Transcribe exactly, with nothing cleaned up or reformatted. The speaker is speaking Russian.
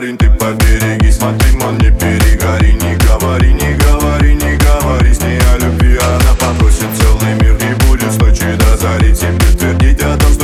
парень, ты побереги. Смотри, мон, не перегори. Не говори, не говори, не говори с ней о любви. Она попросит целый мир и будет с ночи до зари тебе твердить о том, что